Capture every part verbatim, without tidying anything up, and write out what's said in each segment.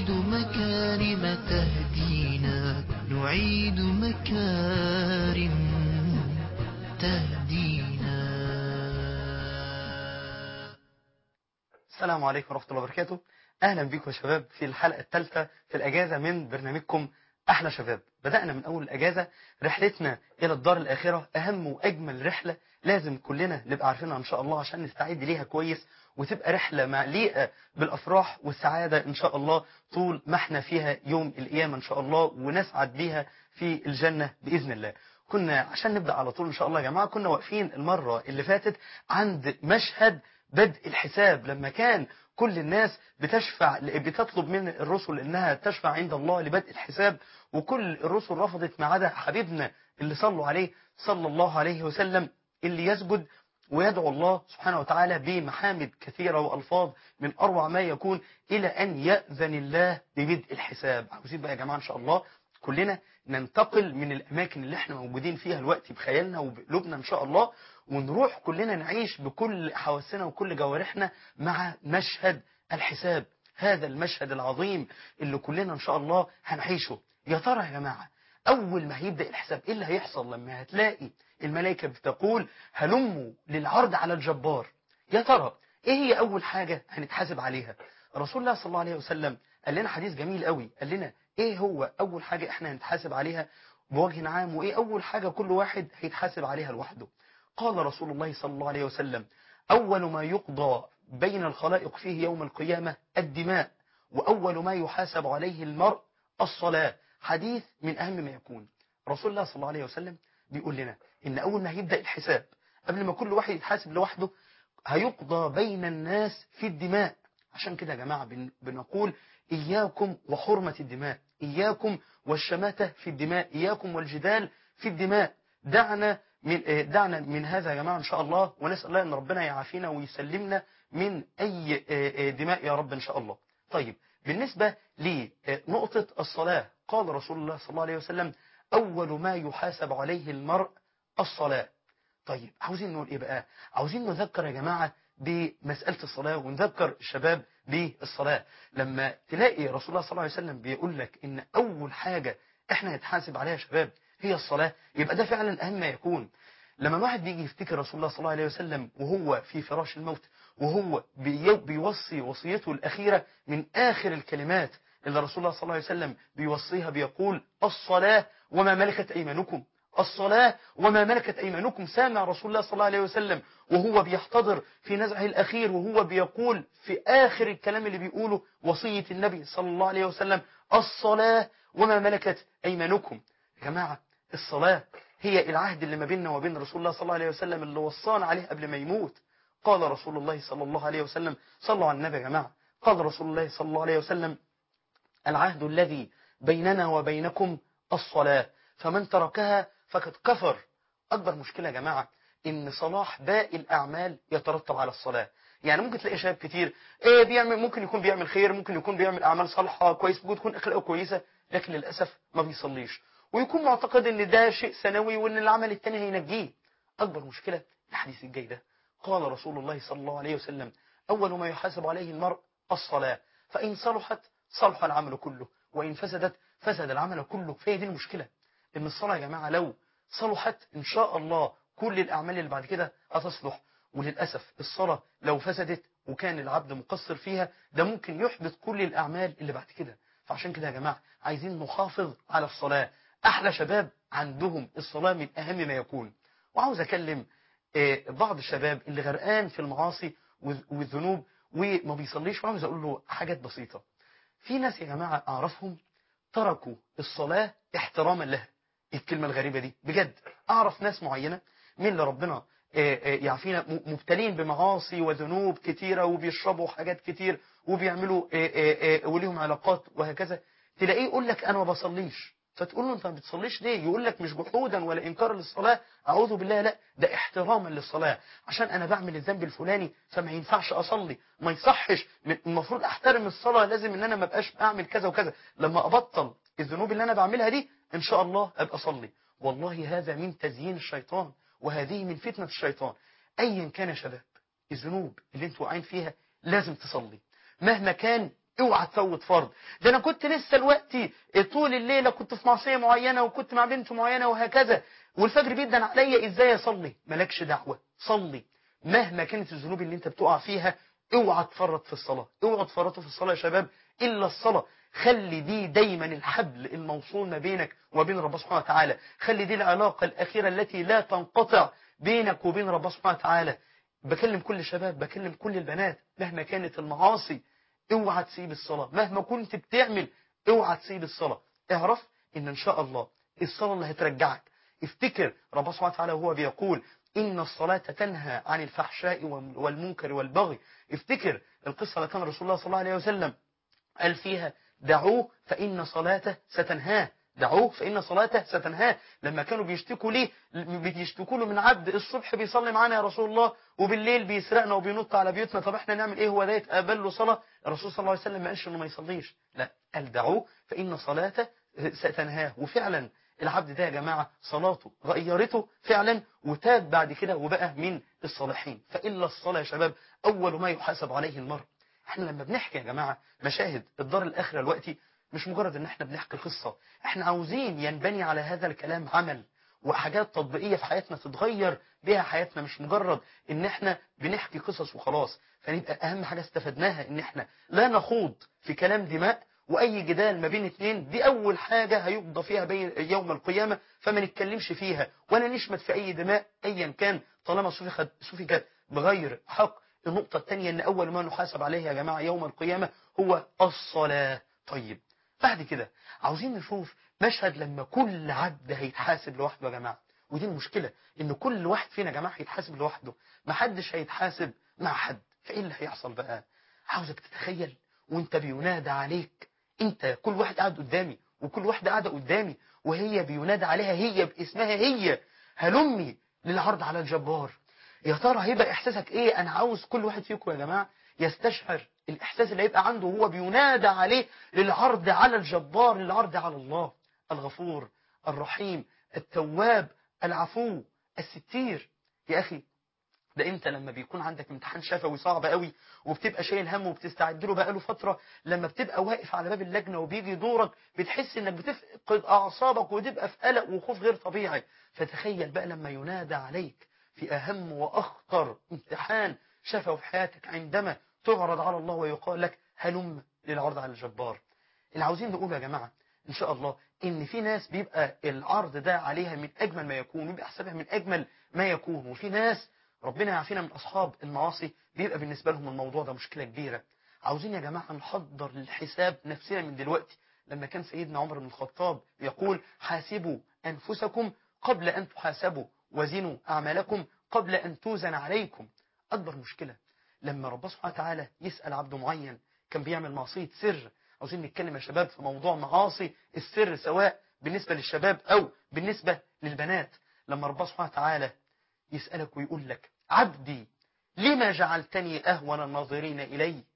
نعيد مكارم تهدينا نعيد مكارم تهدينا. السلام عليكم ورحمة الله وبركاته. أهلا بكم يا شباب في الحلقة الثالثة في الأجازة من برنامجكم أحلى شباب. بدأنا من أول الأجازة رحلتنا إلى الدار الآخرة، أهم وأجمل رحلة لازم كلنا نبقى عارفينها إن شاء الله عشان نستعد ليها كويس، وتبقى رحلة مليئة بالأفراح والسعادة إن شاء الله طول ما احنا فيها يوم القيامة إن شاء الله، ونسعد بيها في الجنة بإذن الله. كنا عشان نبدأ على طول إن شاء الله يا جماعة كنا واقفين المرة اللي فاتت عند مشهد بدء الحساب، لما كان كل الناس بتشفع بتطلب من الرسل انها تشفع عند الله لبدء الحساب، وكل الرسل رفضت ما عدا حبيبنا اللي صلوا عليه صلى الله عليه وسلم، اللي يسجد ويدعو الله سبحانه وتعالى بمحامد كثيرة وألفاظ من أروع ما يكون إلى أن يأذن الله ببدء الحساب. عاوزين بقى يا جماعة إن شاء الله كلنا ننتقل من الأماكن اللي احنا موجودين فيها الوقت بخيالنا وبقلوبنا إن شاء الله، ونروح كلنا نعيش بكل حواسنا وكل جوارحنا مع مشهد الحساب، هذا المشهد العظيم اللي كلنا إن شاء الله هنعيشه. يا ترى يا جماعة أول ما هيبدأ الحساب إيه اللي هيحصل لما هتلاقي الملائكة بتقول هلموا للعرض على الجبار؟ يا ترى إيه هي أول حاجة هنتحاسب عليها؟ رسول الله صلى الله عليه وسلم قال لنا حديث جميل قوي، قال لنا إيه هو أول حاجة إحنا هنتحاسب عليها بوجه عام، وإيه أول حاجة كل واحد هيتحاسب عليها لوحده. قال رسول الله صلى الله عليه وسلم أول ما يقضى بين الخلائق فيه يوم القيامة الدماء، وأول ما يحاسب عليه المرء الصلاة. حديث من أهم ما يكون. رسول الله صلى الله عليه وسلم بيقول لنا إن أول ما هيبدأ الحساب قبل ما كل واحد يتحاسب لوحده هيقضى بين الناس في الدماء. عشان كده يا جماعة بنقول إياكم وحرمة الدماء، إياكم والشماتة في الدماء، إياكم والجدال في الدماء. دعنا من دعنا من هذا يا جماعة إن شاء الله، ونسأل الله أن ربنا يعافينا ويسلمنا من أي دماء يا رب إن شاء الله. طيب بالنسبة لنقطة الصلاة، قال رسول الله صلى الله عليه وسلم أول ما يحاسب عليه المرء الصلاة. طيب عاوزين نقول إيه بقى؟ عاوزين نذكر يا جماعة بمسألة الصلاة ونذكر الشباب بالصلاة. لما تلاقي رسول الله صلى الله عليه وسلم بيقول لك إن أول حاجة إحنا نتحاسب عليها يا شباب هي الصلاة، يبقى ده فعلا أهم ما يكون. لما الواحد بيجي يفتكر رسول الله صلى الله عليه وسلم وهو في فراش الموت وهو بيوصي وصيته الأخيرة، من آخر الكلمات اللي رسول الله صلى الله عليه وسلم بيوصيها بيقول الصلاة وما ملكت أيمانكم، الصلاة وما ملكت أيمانكم. سامع رسول الله صلى الله عليه وسلم وهو بيحتضر في نزعه الأخير وهو بيقول في آخر الكلام اللي بيقوله وصية النبي صلى الله عليه وسلم الصلاة وما ملكت أيمانكم. يا جماعة الصلاة هي العهد اللي ما بيننا وبين رسول الله صلى الله عليه وسلم اللي وصانا عليه قبل ما يموت. قال رسول الله صلى الله عليه وسلم، صلوا على النبي يا جماعة، قال رسول الله صلى الله عليه وسلم العهد الذي بيننا وبينكم الصلاة فمن تركها فقد كفر. أكبر مشكلة يا جماعة إن صلاح باقي الأعمال يترتب على الصلاة. يعني ممكن تلاقي شباب كتير إيه بيعمل، ممكن يكون بيعمل خير، ممكن يكون بيعمل أعمال صالحة كويس، ممكن تكون أخلاقه كويسة، لكن للأسف ما بيصليش، ويكون معتقد إن ده شيء ثانوي وإن العمل التاني هينجيه. أكبر مشكلة الحديث الجاي ده. قال رسول الله صلى الله عليه وسلم أول ما يحاسب عليه المرء الصلاة فإن صلحت صلح العمل كله وإن فسدت فسد العمل كله. فهي دي المشكلة، إن الصلاة يا جماعة لو صلحت إن شاء الله كل الأعمال اللي بعد كده هتصلح، وللأسف الصلاة لو فسدت وكان العبد مقصر فيها ده ممكن يحبط كل الأعمال اللي بعد كده. فعشان كده يا جماعة عايزين نحافظ على الصلاة. أحلى شباب عندهم الصلاة من أهم ما يكون. وعاوز أكلم بعض الشباب اللي غرقان في المعاصي والذنوب وما بيصليش، وعاوز أقول له حاجات بسيطة. في ناس يا جماعة أعرفهم تركوا الصلاة احتراما لها. الكلمة الغريبة دي بجد، أعرف ناس معينة من اللي ربنا يعافينا مبتلين بمعاصي وذنوب كتيرة وبيشربوا حاجات كتير وبيعملوا وليهم علاقات وهكذا، تلاقيه يقول لك أنا ما بصليش، فتقول له أنت ما بتصليش ليه؟ يقول لك مش جحودا ولا إنكار للصلاة، أعوذ بالله، لا ده احتراما للصلاة، عشان أنا بعمل الذنب الفلاني فما ينفعش أصلي، ما يصحش، المفروض أحترم الصلاة، لازم إن أنا ما بقاش أعمل كذا وكذا، لما أبطل الذنوب اللي أنا بعملها دي إن شاء الله أبقى أصلي. والله هذا من تزيين الشيطان وهذه من فتنة الشيطان. أيا كان يا شباب الذنوب اللي انتوا واقعين فيها لازم تصلي، مهما كان اوعى تفوت فرض. ده انا كنت لسه دلوقتي طول الليله كنت في معصيه معينه وكنت مع بنت معينه وهكذا، والفجر بيدن عليا، ازاي اصلي؟ مالكش دعوه، صلي مهما كانت الذنوب اللي انت بتقع فيها. اوعى تفرط في الصلاه، اوعى تفرطوا في الصلاه يا شباب، الا الصلاه. خلي دي دايما الحبل الموصول ما بينك وبين ربنا سبحانه وتعالى، خلي دي العلاقه الاخيره التي لا تنقطع بينك وبين ربنا سبحانه وتعالى. بكلم كل الشباب، بكلم كل البنات، مهما كانت المعاصي اوعى تسيب الصلاة، مهما كنت بتعمل اوعى تسيب الصلاة. اعرف ان ان شاء الله الصلاة اللي هترجعك. افتكر ربنا سبحانه وتعالى وهو بيقول ان الصلاة تنهى عن الفحشاء والمنكر والبغي. افتكر القصة اللي كان رسول الله صلى الله عليه وسلم قال فيها دعوه فإن صلاته ستنهاه، دعوه فإن صلاته ستنهاه. لما كانوا بيشتكوا ليه بيشتكوا له من عبد الصبح بيصلي معانا يا رسول الله وبالليل بيسرقنا وبينط على بيوتنا، طب احنا نعمل ايه؟ هو ده يتقبل له صلاة؟ الرسول صلى الله عليه وسلم ما قالش انه ما يصليش، لا، قال دعوه فإن صلاته ستنهاه. وفعلا العبد ده يا جماعة صلاته غيرته فعلا وتاب بعد كده وبقى من الصالحين. فإلا الصلاة يا شباب أول ما يحاسب عليه المرء. احنا لما بنحكي يا جماعة مشاهد الدار الآخرة دلوقتي مش مجرد ان احنا بنحكي قصة، احنا عاوزين ينبني على هذا الكلام عمل وحاجات تطبيقية في حياتنا تتغير بها حياتنا، مش مجرد ان احنا بنحكي قصص وخلاص. فنبقى اهم حاجة استفدناها ان احنا لا نخوض في كلام دماء واي جدال ما بين اتنين، دي اول حاجة هيقضى فيها بين يوم القيامة، فما نتكلمش فيها ولا نشمت في اي دماء ايا كان طالما سفكت سفكت بغير حق. النقطة الثانية ان اول ما نحاسب عليه يا جماعة يوم القيامة هو الصلاة. طيب بعد كده عاوزين نشوف مشهد لما كل عبد هيتحاسب لوحده يا جماعة، ودي المشكلة ان كل واحد فينا يا جماعة هيتحاسب لوحده، محدش هيتحاسب مع حد. فايه اللي هيحصل بقى؟ عاوزك تتخيل وانت بينادى عليك، انت كل واحد قاعد قدامي وكل واحدة قاعدة قدامي وهي بينادى عليها هي باسمها هي، هلمي للعرض على الجبار. يا ترى هيبقى احساسك ايه؟ انا عاوز كل واحد فيكم يا جماعة يستشعر الإحساس اللي هيبقى عنده وهو بينادى عليه للعرض على الجبار، للعرض على الله الغفور الرحيم التواب العفو الستير. يا أخي ده انت لما بيكون عندك امتحان شفوي صعب قوي وبتبقى شايل هم وبتستعد له بقاله فترة، لما بتبقى واقف على باب اللجنة وبيجي دورك بتحس انك بتفقد اعصابك وتبقى في قلق وخوف غير طبيعي. فتخيل بقى لما ينادى عليك في اهم واخطر امتحان شفوي في حياتك، عندما تعرض على الله ويقال لك هلم للعرض على الجبار. اللي عاوزين نقول يا جماعة ان شاء الله ان في ناس بيبقى العرض ده عليها من اجمل ما يكون ويبقى حسابها من اجمل ما يكون، وفي ناس ربنا يعافينا من أصحاب المعاصي بيبقى بالنسبة لهم الموضوع ده مشكلة كبيرة. عاوزين يا جماعة نحضر للحساب نفسنا من دلوقتي. لما كان سيدنا عمر بن الخطاب يقول حاسبوا أنفسكم قبل أن تحاسبوا وزنوا أعمالكم قبل أن توزن عليكم. أكبر مشكلة لما ربنا سبحانه وتعالى يسأل عبد معين كان بيعمل معصية سر. عاوزين نتكلم يا شباب في موضوع معاصي السر سواء بالنسبة للشباب أو بالنسبة للبنات. لما ربنا سبحانه وتعالى يسألك ويقول لك عبدي لما جعلتني أهون الناظرين إلي،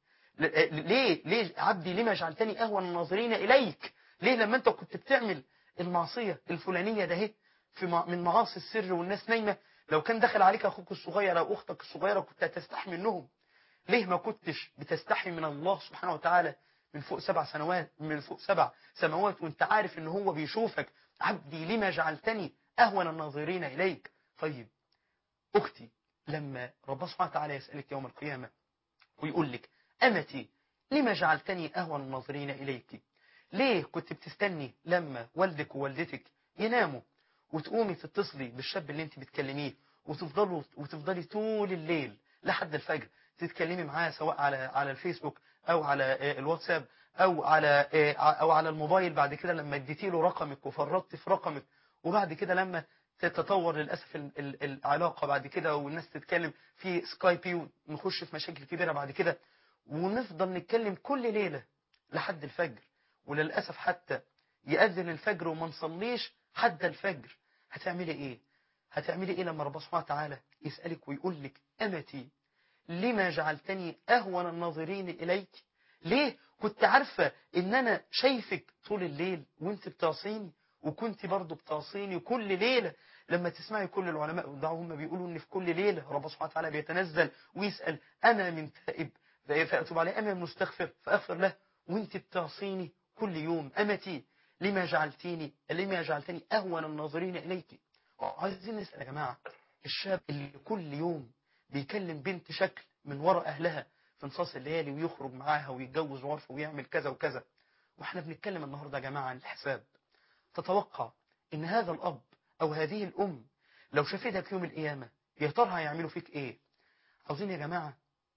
ليه ليه عبدي لما جعلتني أهون الناظرين إليك؟ ليه لما أنت كنت بتعمل المعصية الفلانية ده هي في من معاصي السر والناس نايمة، لو كان دخل عليك أخوك الصغير أو أختك الصغيرة كنت هتستحي منهم، ليه ما كنتش بتستحي من الله سبحانه وتعالى من فوق سبع سنوات من فوق سبع سماوات وانت عارف ان هو بيشوفك؟ عبدي لما جعلتني أهون الناظرين إليك. طيب أختي لما ربنا سبحانه وتعالى يسألك يوم القيامة ويقول لك أمتي لما جعلتني أهون الناظرين إليك، ليه كنت بتستني لما والدك ووالدتك يناموا وتقومي تتصلي بالشاب اللي انت بتكلميه وتفضلوا وتفضلي طول الليل لحد الفجر تتكلمي معاه سواء على على الفيسبوك أو على الواتساب أو على أو على الموبايل، بعد كده لما اديتي له رقمك وفرطت في رقمك، وبعد كده لما تتطور للأسف العلاقة بعد كده والناس تتكلم في سكايبي ونخش في مشاكل كبيرة بعد كده، ونفضل نتكلم كل ليلة لحد الفجر، وللأسف حتى يأذن الفجر وما نصليش حتى الفجر. هتعملي ايه؟ هتعملي ايه لما ربنا سبحانه وتعالى يسألك ويقول لك أمتي لما جعلتني أهون الناظرين إليك؟ ليه كنت عارفة ان انا شايفك طول الليل وانت بتعصيني وكنت برضو بتعصيني كل ليلة؟ لما تسمعي كل العلماء هم بيقولوا ان في كل ليلة ربنا سبحانه وتعالى بيتنزل ويسأل أنا من تائب فأتوب عليه، أنا من مستغفر فأغفر له، وانت بتعصيني كل يوم. أمتي لما جعلتيني لما جعلتني أهون الناظرين إليك. عايزين نسأل يا جماعة، الشاب اللي كل يوم بيكلم بنت شكل من وراء أهلها في نصاص الليالي ويخرج معاها ويتجوز عرفه ويعمل كذا وكذا، واحنا بنتكلم النهاردة يا جماعة عن الحساب، تتوقع ان هذا الأب أو هذه الأم لو شافتك يوم القيامة يا ترى هيعملوا فيك ايه؟ عاوزين يا جماعة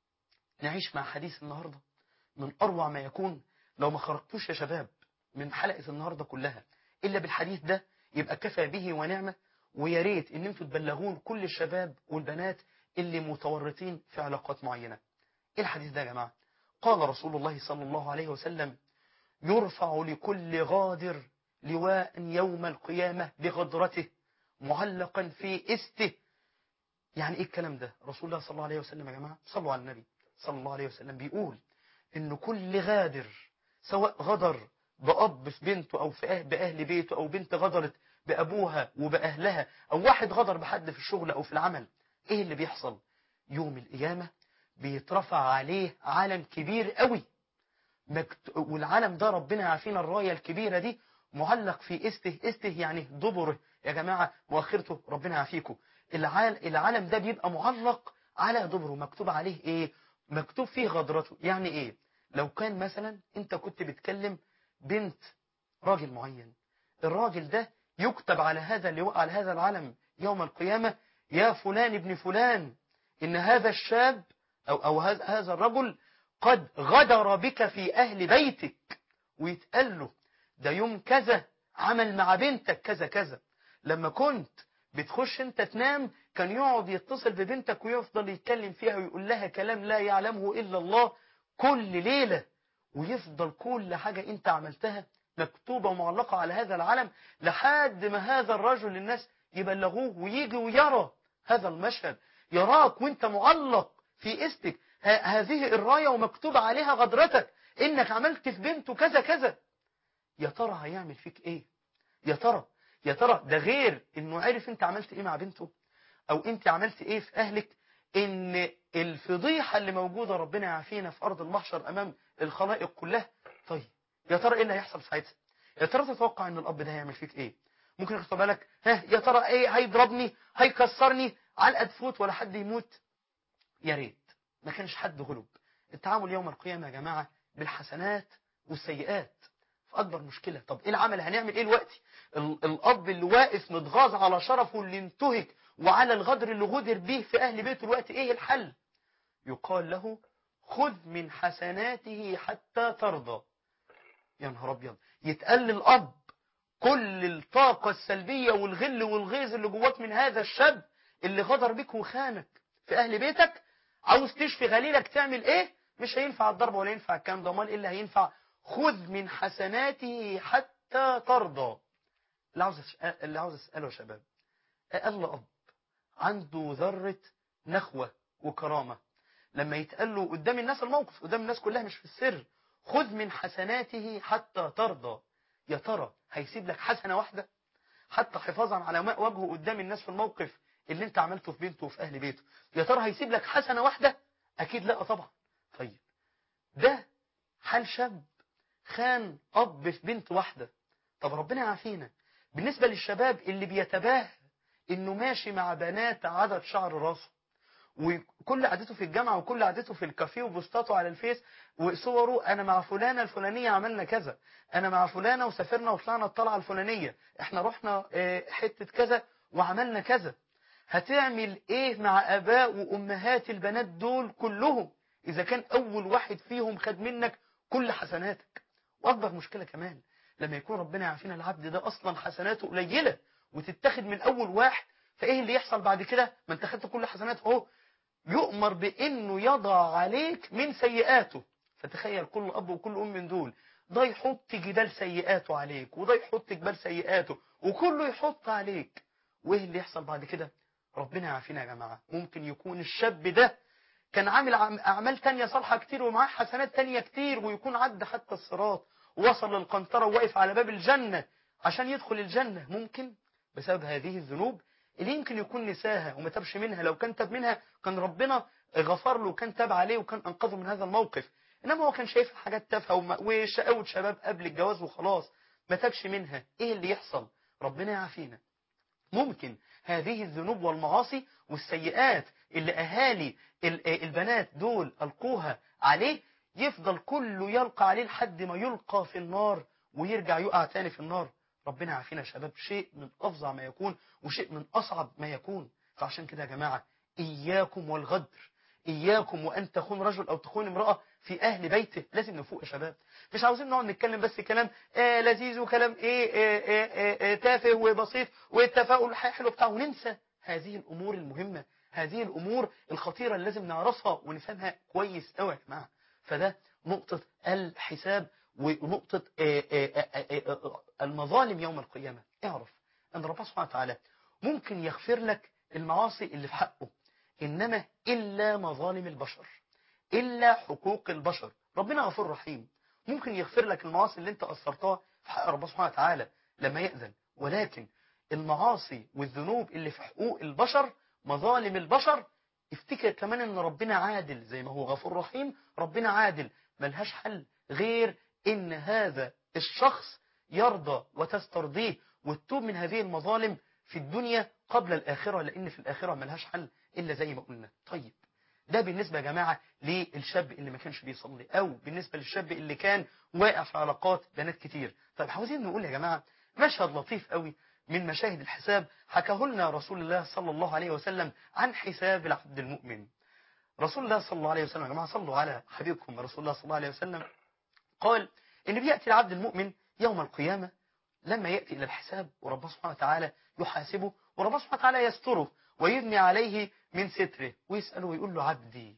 نعيش مع حديث النهاردة من أروع ما يكون. لو ما خرجتوش يا شباب من حلقة النهاردة كلها إلا بالحديث ده يبقى كفى به ونعمة. ويا ريت ان انتوا تبلغون كل الشباب والبنات اللي متورطين في علاقات معينة. ايه الحديث ده يا جماعة؟ قال رسول الله صلى الله عليه وسلم: يرفع لكل غادر لواء يوم القيامة بغدرته معلقا في استه. يعني ايه الكلام ده؟ رسول الله صلى الله عليه وسلم يا جماعة صلوا على النبي صلى الله عليه وسلم بيقول ان كل غادر، سواء غدر بأب في بنته أو في أهل بأهل بيته، أو بنت غدرت بأبوها وبأهلها، أو واحد غدر بحد في الشغل أو في العمل، إيه اللي بيحصل؟ يوم القيامة بيترفع عليه علم كبير قوي، مكت... والعلم ده ربنا يعافينا الراية الكبيرة دي معلق في استه. استه يعني دبره يا جماعة، مؤخرته ربنا يعافيكم. العال... العلم ده بيبقى معلق على دبره، مكتوب عليه ايه؟ مكتوب فيه غدرته. يعني ايه؟ لو كان مثلا انت كنت بتكلم بنت راجل معين، الراجل ده يكتب على هذا اللواء، على هذا العلم يوم القيامة: يا فلان ابن فلان، إن هذا الشاب أو, أو هذا هذا الرجل قد غدر بك في أهل بيتك. ويتقال له ده يوم كذا عمل مع بنتك كذا كذا، لما كنت بتخش انت تنام كان يقعد يتصل ببنتك ويفضل يتكلم فيها ويقول لها كلام لا يعلمه إلا الله كل ليلة، ويفضل كل حاجة انت عملتها مكتوبة ومعلقة على هذا العلم لحد ما هذا الرجل الناس يبلغوه ويجي ويرى هذا المشهد، يراك وانت معلق في استك هذه الراية ومكتوب عليها غدرتك انك عملت في بنته كذا كذا. يا ترى هيعمل فيك ايه؟ يا ترى يا ترى ده غير انه عرف انت عملت ايه مع بنته او انت عملت ايه في اهلك، ان الفضيحة اللي موجودة ربنا يعافينا في ارض المحشر امام الخلائق كلها. طيب يا ترى ايه اللي هيحصل ساعتها؟ يا ترى تتوقع ان الاب ده هيعمل فيك ايه؟ ممكن ياخد بالك ها يا ترى ايه؟ هيضربني، هيكسرني، علقه تفوت ولا حد يموت؟ يا ريت ما كانش حد غلب. التعامل يوم القيامة يا جماعة بالحسنات والسيئات في أكبر مشكلة. طب إيه العمل؟ هنعمل إيه دلوقتي؟ الأب اللي واقف متغاظ على شرفه اللي انتهك وعلى الغدر اللي غدر به في أهل بيته الوقت، إيه الحل؟ يقال له: خذ من حسناته حتى ترضى. يا نهار أبيض! يتقال للأب كل الطاقة السلبية والغل والغيظ اللي جواك من هذا الشاب اللي غدر بك وخانك في أهل بيتك، عاوز تشفي غليلك تعمل ايه؟ مش هينفع الضرب ولا ينفع الكلام ده، امال ايه اللي هينفع؟ خذ من حسناته حتى ترضى. اللي عاوز اللي عاوز اساله يا شباب، اقل اب عنده ذره نخوه وكرامه لما يتقال له قدام الناس الموقف، قدام الناس كلها مش في السر: خذ من حسناته حتى ترضى، يا ترى هيسيب لك حسنه واحده حتى حفاظا على ماء وجهه قدام الناس في الموقف اللي انت عملته في بنته وفي اهل بيته؟ يا ترى هيسيب لك حسنة واحدة؟ اكيد لا طبعا. طيب ده حال شاب خان اب في بنت واحدة. طب ربنا يعافينا بالنسبة للشباب اللي بيتباهى انه ماشي مع بنات عدد شعر راسه، وكل قعدته في الجامعة وكل قعدته في الكافيه وبوستاته على الفيس وصوره: انا مع فلانة الفلانية عملنا كذا، انا مع فلانة وسافرنا وطلعنا الطلعة الفلانية، احنا رحنا حتة كذا وعملنا كذا. هتعمل ايه مع اباء وامهات البنات دول كلهم اذا كان اول واحد فيهم خد منك كل حسناتك؟ واكبر مشكلة كمان لما يكون ربنا يعافينا العبد ده اصلا حسناته قليلة وتتخذ من اول واحد، فايه اللي يحصل بعد كده؟ ما انت خدت كل حسناته اهو، يؤمر بانه يضع عليك من سيئاته. فتخيل كل اب وكل ام من دول ده يحط جبال سيئاته عليك وده يحط جبال سيئاته وكله يحط عليك، وايه اللي يحصل بعد كده؟ ربنا يعافينا يا جماعة. ممكن يكون الشاب ده كان عامل اعمال تانية صالحة كتير ومعاه حسنات تانية كتير، ويكون عدى حتى الصراط ووصل للقنطرة وواقف على باب الجنة عشان يدخل الجنة، ممكن بسبب هذه الذنوب اللي يمكن يكون نساها وما تابش منها. لو كان تاب منها كان ربنا غفر له وكان تاب عليه وكان أنقذه من هذا الموقف. انما هو كان شايف حاجات تافهه وشقاوة شباب قبل الجواز وخلاص ما تابش منها. ايه اللي يحصل؟ ربنا يعافينا. ممكن هذه الذنوب والمعاصي والسيئات اللي أهالي البنات دول ألقوها عليه يفضل كله يلقى عليه لحد ما يلقى في النار ويرجع يقع تاني في النار. ربنا يعافينا يا شباب. شيء من أفظع ما يكون وشيء من أصعب ما يكون. فعشان كده يا جماعة إياكم والغدر، إياكم وأن تخون رجل أو تخون امرأة في أهل بيته. لازم نفوق يا شباب. مش عاوزين نقعد نتكلم بس كلام آه لذيذ وكلام إيه آه آه آه آه تافه وبسيط والتفاؤل حلو بتاعه، وننسى هذه الأمور المهمة، هذه الأمور الخطيرة اللي لازم نعرفها ونفهمها كويس قوي يا جماعة. فده نقطة الحساب ونقطة آه آه آه آه المظالم يوم القيامة. اعرف أن ربنا سبحانه وتعالى ممكن يغفر لك المعاصي اللي في حقه، إنما إلا مظالم البشر، إلا حقوق البشر. ربنا غفور رحيم، ممكن يغفر لك المعاصي اللي انت أثرتها في حق ربنا سبحانه وتعالى لما يأذن، ولكن المعاصي والذنوب اللي في حقوق البشر، مظالم البشر، افتكر كمان ان ربنا عادل. زي ما هو غفور رحيم ربنا عادل، ملهاش حل غير ان هذا الشخص يرضى وتسترضيه وتتوب من هذه المظالم في الدنيا قبل الآخرة، لأن في الآخرة ملهاش حل إلا زي ما قلنا. طيب ده بالنسبة يا جماعة للشاب اللي ما كانش بيصلي، أو بالنسبة للشاب اللي كان واقع في علاقات بنات كتير. طيب عاوزين نقول يا جماعة مشهد لطيف قوي من مشاهد الحساب حكاه لنا رسول الله صلى الله عليه وسلم عن حساب العبد المؤمن. رسول الله صلى الله عليه وسلم يا جماعة صلوا على حبيبكم رسول الله صلى الله عليه وسلم، قال إن بيأتي العبد المؤمن يوم القيامة لما يأتي إلى الحساب وربنا سبحانه وتعالى يحاسبه وربنا سبحانه وتعالى يستره ويبني عليه من ستره ويسأله ويقول له عبدي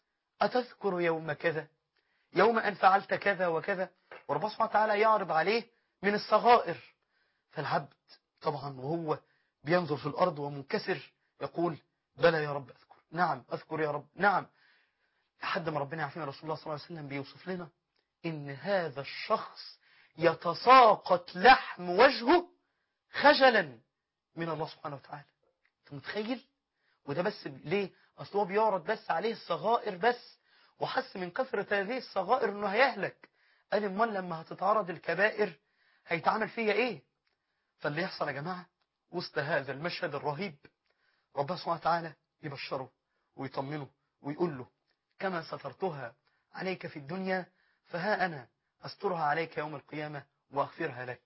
أتذكر يوم كذا، يوم أن فعلت كذا وكذا، وربنا سبحانه وتعالى يعرض عليه من الصغائر. فالعبد طبعا وهو بينظر في الأرض ومنكسر يقول بلى يا رب أذكر، نعم أذكر يا رب، نعم. لحد ما ربنا يعافينا رسول الله صلى الله عليه وسلم بيوصف لنا إن هذا الشخص يتساقط لحم وجهه خجلا من الله سبحانه وتعالى. انت متخيل؟ وده بس ليه؟ اصل هو بيعرض بس عليه الصغائر بس، وحس من كثرة هذه الصغائر انه هيهلك. قال امال لما هتتعرض الكبائر هيتعمل فيها ايه؟ فاللي يحصل يا جماعة وسط هذا المشهد الرهيب ربنا سبحانه وتعالى يبشره ويطمنه ويقول له كما سترتها عليك في الدنيا فها أنا أسترها عليك يوم القيامة وأغفرها لك.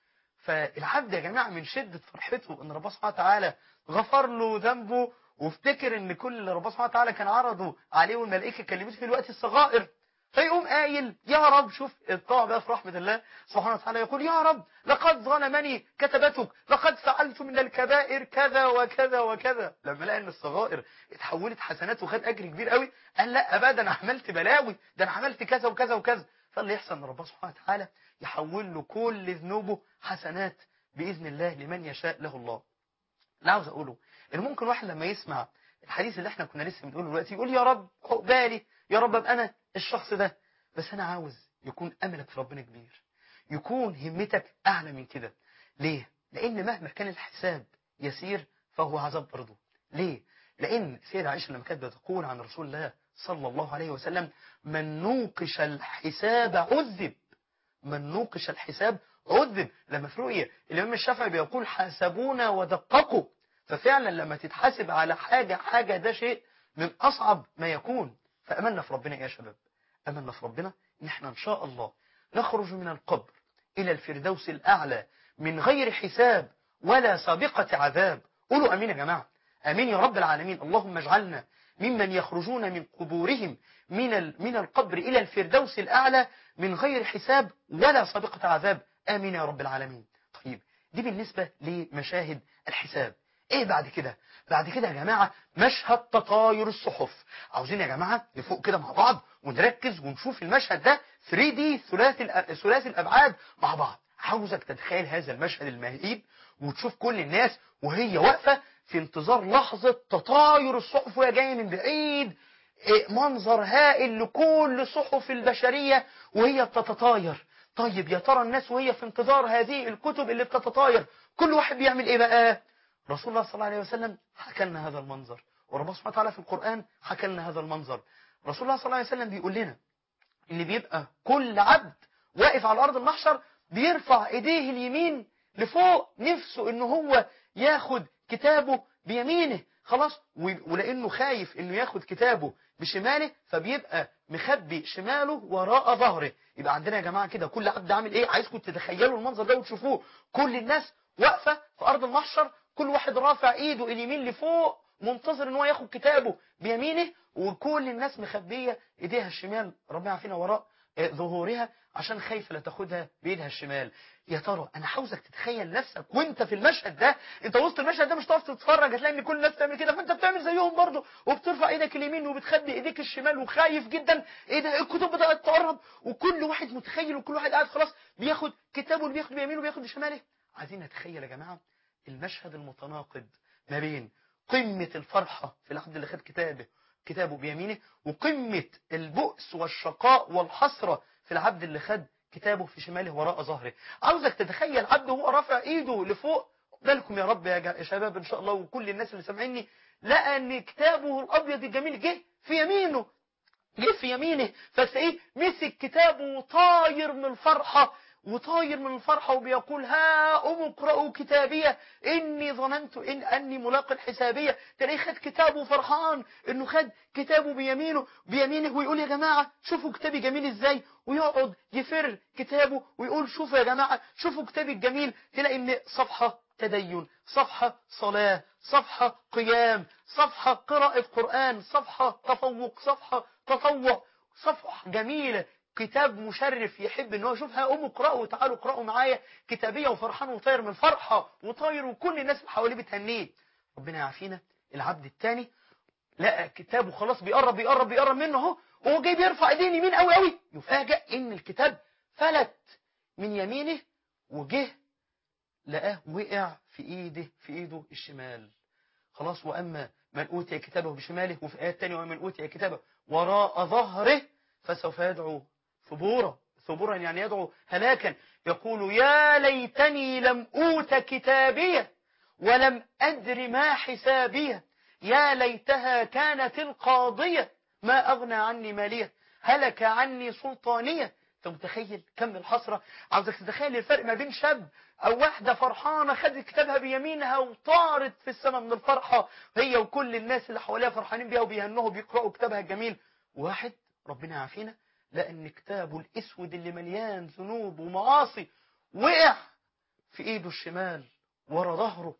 فالعبد يا جماعة من شدة فرحته ان ربنا سبحانه وتعالى غفر له ذنبه، وافتكر ان كل اللي ربنا سبحانه وتعالى كان عرضه عليه والملائكة كلمته في الوقت الصغائر، فيقوم قايل يا رب. شوف الطاعة بقى في رحمة الله سبحانه وتعالى، يقول يا رب لقد ظلمني كتبتك، لقد فعلت من الكبائر كذا وكذا وكذا. لما لقى ان الصغائر اتحولت حسنات وخد اجر كبير قوي قال لا ابدا انا عملت بلاوي، ده انا عملت كذا وكذا وكذا. فاللي يحصل ان ربنا سبحانه وتعالى يحول له كل ذنوبه حسنات بإذن الله لمن يشاء له الله. اللي عاوز أقوله إن ممكن واحد لما يسمع الحديث اللي احنا كنا لسه بنقوله دلوقتي يقول يا رب عقبالي، يا رب أبقى أنا الشخص ده. بس أنا عاوز يكون أملك في ربنا كبير، يكون همتك أعلى من كده. ليه؟ لأن مهما كان الحساب يسير فهو عذاب برضه. ليه؟ لأن سيدة عائشة لما كانت بتقول عن رسول الله صلى الله عليه وسلم من نوقش الحساب عذب، من نوقش الحساب عذب. لما في رؤية الإمام الشافعي بيقول حاسبونا ودققوا، ففعلا لما تتحاسب على حاجة حاجة ده شيء من أصعب ما يكون. فأملنا في ربنا يا شباب، أملنا في ربنا إن احنا إن شاء الله نخرج من القبر إلى الفردوس الأعلى من غير حساب ولا سابقة عذاب. قولوا أمين يا جماعة، أمين يا رب العالمين. اللهم اجعلنا ممن يخرجون من قبورهم من من القبر إلى الفردوس الأعلى من غير حساب ولا سابقة عذاب، آمين يا رب العالمين. طيب دي بالنسبة لمشاهد الحساب. ايه بعد كده؟ بعد كده يا جماعة مشهد تطاير الصحف. عاوزين يا جماعة نفوق كده مع بعض ونركز ونشوف المشهد ده ثري دي ثلاثي ثلاثي الأبعاد مع بعض. عاوزك تتخيل هذا المشهد المهيب وتشوف كل الناس وهي واقفة في انتظار لحظة تطاير الصحف وهي جاية من بعيد. منظر هائل لكل صحف البشرية وهي بتتطاير. طيب يا ترى الناس وهي في انتظار هذه الكتب اللي بتتطاير كل واحد بيعمل ايه بقى؟ رسول الله صلى الله عليه وسلم حكى لنا هذا المنظر، وربنا سبحانه وتعالى في القرآن حكى لنا هذا المنظر. رسول الله صلى الله عليه وسلم بيقول لنا اللي بيبقى كل عبد واقف على أرض المحشر بيرفع ايديه اليمين لفوق، نفسه انه هو ياخد كتابه بيمينه خلاص، ولانه خايف انه ياخد كتابه بشماله فبيبقى مخبي شماله وراء ظهره. يبقى عندنا يا جماعة كده كل عبد عامل ايه؟ عايزكم تتخيلوا المنظر ده وتشوفوه. كل الناس واقفة في أرض المحشر، كل واحد رافع ايده اليمين لفوق منتظر ان هو ياخد كتابه بيمينه، وكل الناس مخبية ايديها الشمال ربنا يعافينا وراء ظهورها عشان خايفة لا تاخدها بايدها الشمال. يا ترى انا عاوزك تتخيل نفسك وانت في المشهد ده، انت وسط المشهد ده مش هتقف تتفرج، هتلاقي ان كل الناس بتعمل كده فانت بتعمل زيهم برضه وبترفع ايدك اليمين وبتخبي ايديك الشمال وخايف جدا. ايه ده؟ الكتب بدأت تقرب وكل واحد متخيل وكل واحد قاعد خلاص بياخد كتابه اللي بياخد بيمينه وبياخد بشماله. عايزين نتخيل يا جماعة المشهد المتناقض ما بين قمة الفرحة في العبد اللي خد كتابه كتابه بيمينه وقمة البؤس والشقاء والحسرة في العبد اللي خد كتابه في شماله وراء ظهره. عاوزك تتخيل عبد وهو رافع ايده لفوق، بالكم يا رب يا شباب ان شاء الله وكل الناس اللي سامعيني، لقى ان كتابه الابيض الجميل جه في يمينه، جه في يمينه فتلاقيه مسك كتابه وطاير من الفرحة وطاير من الفرحة وبيقول ها أم اقرأوا كتابية إني ظننت إن أني ملاق حسابية. تلاقيه خد كتابه فرحان إنه خد كتابه بيمينه بيمينه ويقول يا جماعة شوفوا كتابي جميل إزاي، ويقعد يفر كتابه ويقول شوفوا يا جماعة شوفوا كتابي الجميل. تلاقي إن صفحة تدين، صفحة صلاة، صفحة قيام، صفحة قراءة قرآن، صفحة تفوق، صفحة تطوع، صفحة جميلة، كتاب مشرف يحب ان هو يشوفها. قوموا اقرأوا تعالوا اقرأوا معايا كتابية، وفرحان وطاير من الفرحة وطاير وكل الناس اللي حواليه بتهنيه. ربنا يعافينا. العبد الثاني لقى كتابه خلاص بيقرب بيقرب بيقرب منه اهو، وهو جاي بيرفع ايديه يمين قوي قوي، يفاجئ ان الكتاب فلت من يمينه وجه لقاه وقع في ايده في ايده الشمال خلاص. واما من اوتي كتابه بشماله، وفي ايات ثانيه ومن اوتي كتابه وراء ظهره فسوف يدعو ثبورا. ثبورا يعني يدعو هلاكا، يقول يا ليتني لم اوت كتابيه ولم ادر ما حسابيه يا ليتها كانت القاضيه ما اغنى عني ماليه هلك عني سلطانيه. انت متخيل كم الحسرة؟ عاوزك تتخيل الفرق ما بين شاب او واحدة فرحانة خدت كتابها بيمينها وطارت في السماء من الفرحة هي وكل الناس اللي حواليها فرحانين بيها وبيهنوها بيقرأوا كتابها الجميل، وواحد ربنا يعافينا لان كتابه الاسود اللي مليان ذنوب ومعاصي وقع في ايده الشمال ورا ظهره.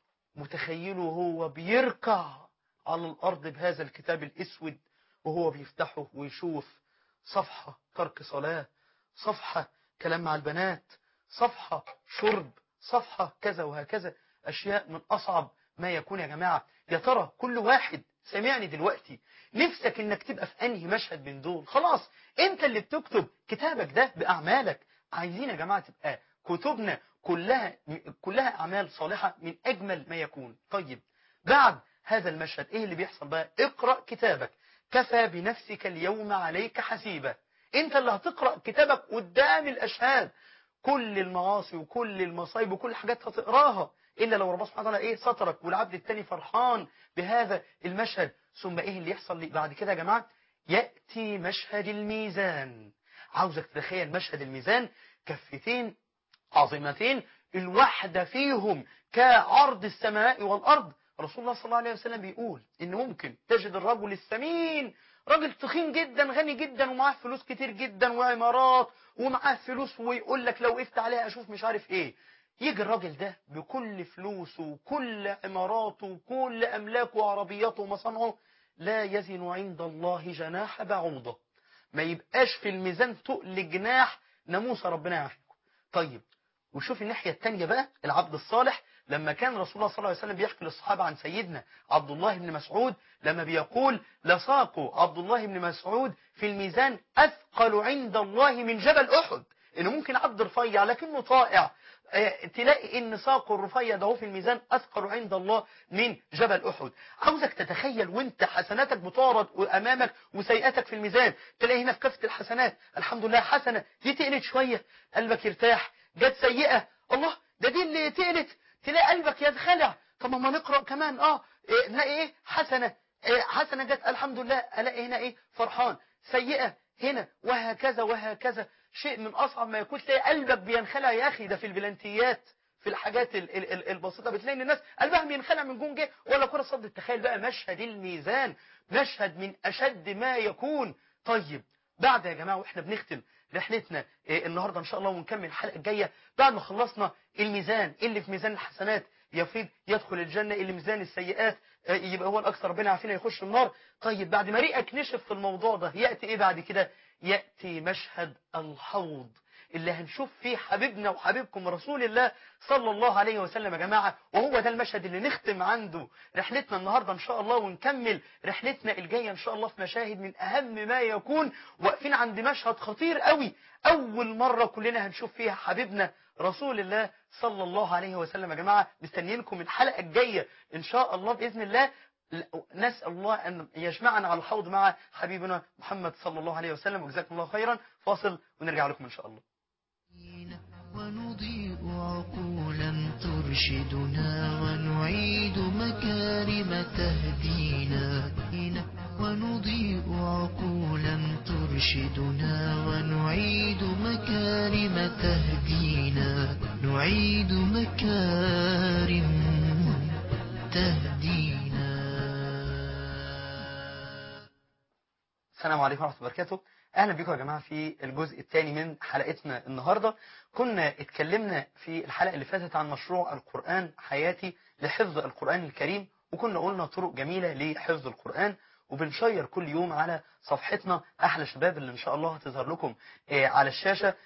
متخيله هو بيركع على الارض بهذا الكتاب الاسود وهو بيفتحه ويشوف صفحة ترك صلاة، صفحة كلام مع البنات، صفحة شرب، صفحة كذا وهكذا، أشياء من أصعب ما يكون يا جماعة. يا ترى كل واحد سمعني دلوقتي نفسك انك تبقى في انهي مشهد من دول؟ خلاص انت اللي بتكتب كتابك ده بأعمالك. عايزين يا جماعة تبقى كتبنا كلها كلها أعمال صالحة من أجمل ما يكون. طيب بعد هذا المشهد ايه اللي بيحصل بقى؟ اقرأ كتابك، كفى بنفسك اليوم عليك حسيبا. انت اللي هتقرأ كتابك قدام الاشهاد، كل المعاصي وكل المصايب وكل الحاجات هتقراها الا لو ربنا سبحانه وتعالى ايه سترك، والعبد التاني فرحان بهذا المشهد. ثم ايه اللي يحصل لي بعد كده يا جماعه؟ ياتي مشهد الميزان. عاوزك تتخيل مشهد الميزان، كفتين عظيمتين الواحدة فيهم كعرض السماء والارض. رسول الله صلى الله عليه وسلم بيقول ان ممكن تجد الرجل السمين، راجل تخين جدا غني جدا ومعاه فلوس كتير جدا وعمارات ومعاه فلوس، ويقول لك لو وقفت عليها اشوف مش عارف ايه. يجي الراجل ده بكل فلوسه وكل عماراته وكل املاكه وعربياته ومصانعه لا يزن عند الله جناح بعوضة، ما يبقاش في الميزان تقل جناح ناموسة. ربنا يعافيكم. طيب وشوف الناحية التانية بقى، العبد الصالح لما كان رسول الله صلى الله عليه وسلم بيحكي للصحابة عن سيدنا عبد الله بن مسعود لما بيقول لساق عبد الله بن مسعود في الميزان أثقل عند الله من جبل أحد. إنه ممكن عبد رفيع لكنه طائع، اه تلاقي إن ساق الرفيع ده في الميزان أثقل عند الله من جبل أحد. عاوزك تتخيل وانت حسناتك بتعرض أمامك وسيئاتك في الميزان، تلاقي هنا في كافة الحسنات الحمد لله حسنة دي تقلت شوية قلبك يرتاح، جت سيئة الله ده دي اللي تقلت تلاقي قلبك يتخلع. طب ما نقرأ كمان اه إيه نلاقي ايه حسنة إيه حسنة جت الحمد لله، الاقي هنا ايه فرحان، سيئة هنا وهكذا وهكذا. شيء من أصعب ما يكون، تلاقي قلبك بينخلع يا أخي. ده في البلانتيات، في الحاجات ال ال ال البسيطة بتلاقي ان الناس قلبها بينخلع من جون جه ولا كرة صد. تخيل بقى مشهد الميزان، مشهد من أشد ما يكون. طيب بعد يا جماعة واحنا بنختم رحلتنا إيه النهاردة ان شاء الله ونكمل الحلقة الجاية، بعد ما خلصنا الميزان اللي في ميزان الحسنات يفيض يدخل الجنة، اللي ميزان السيئات يبقى هو الأكثر ربنا عارفين يخش النار. طيب بعد ما ريقك نشف في الموضوع ده يأتي ايه بعد كده؟ يأتي مشهد الحوض اللي هنشوف فيه حبيبنا وحبيبكم رسول الله صلى الله عليه وسلم يا جماعة. وهو ده المشهد اللي نختم عنده رحلتنا النهاردة ان شاء الله، ونكمل رحلتنا الجاية ان شاء الله في مشاهد من اهم ما يكون. واقفين عند مشهد خطير قوي، اول مرة كلنا هنشوف فيها حبيبنا رسول الله صلى الله عليه وسلم يا جماعة. مستنيينكم الحلقة الجاية ان شاء الله بإذن الله. نسأل الله أن يجمعنا على الحوض مع حبيبنا محمد صلى الله عليه وسلم. وجزاكم الله خيرا. فاصل ونرجع لكم إن شاء الله. ونضيء عقولا ترشدنا ونعيد مكارم تهدينا. ونضيء عقولا ترشدنا ونعيد مكارم تهدينا. نعيد مكارم تهدينا. السلام عليكم ورحمة الله وبركاته. أهلا بكم يا جماعة في الجزء الثاني من حلقتنا النهاردة. كنا اتكلمنا في الحلقة اللي فاتت عن مشروع القرآن حياتي لحفظ القرآن الكريم، وكنا قلنا طرق جميلة لحفظ القرآن، وبنشير كل يوم على صفحتنا أحلى شباب اللي إن شاء الله هتظهر لكم على الشاشة